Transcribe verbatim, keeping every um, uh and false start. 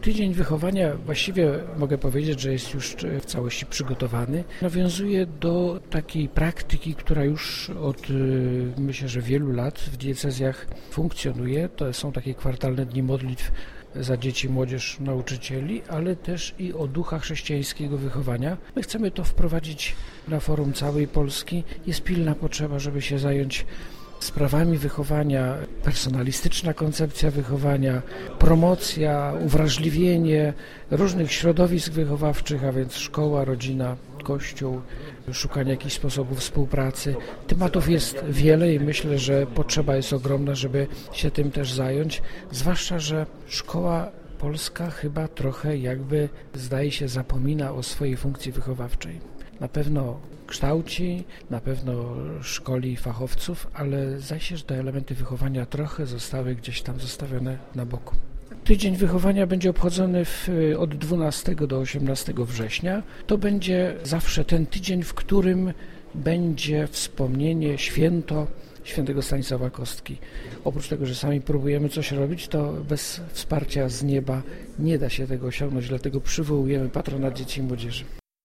Tydzień wychowania właściwie mogę powiedzieć, że jest już w całości przygotowany. Nawiązuje do takiej praktyki, która już od myślę, że wielu lat w diecezjach funkcjonuje. To są takie kwartalne dni modlitw za dzieci, młodzież, nauczycieli, ale też i o ducha chrześcijańskiego wychowania. My chcemy to wprowadzić na forum całej Polski. Jest pilna potrzeba, żeby się zająć sprawami wychowania, personalistyczna koncepcja wychowania, promocja, uwrażliwienie różnych środowisk wychowawczych, a więc szkoła, rodzina, kościół, szukanie jakichś sposobów współpracy. Tematów jest wiele i myślę, że potrzeba jest ogromna, żeby się tym też zająć, zwłaszcza, że szkoła polska chyba trochę jakby, zdaje się, zapomina o swojej funkcji wychowawczej. Na pewno kształci, na pewno szkoli fachowców, ale zdaje się, że te elementy wychowania trochę zostały gdzieś tam zostawione na boku. Tydzień wychowania będzie obchodzony w, od dwunastego do osiemnastego września. To będzie zawsze ten tydzień, w którym będzie wspomnienie, święto świętego Stanisława Kostki. Oprócz tego, że sami próbujemy coś robić, to bez wsparcia z nieba nie da się tego osiągnąć, dlatego przywołujemy patronat dzieci i młodzieży.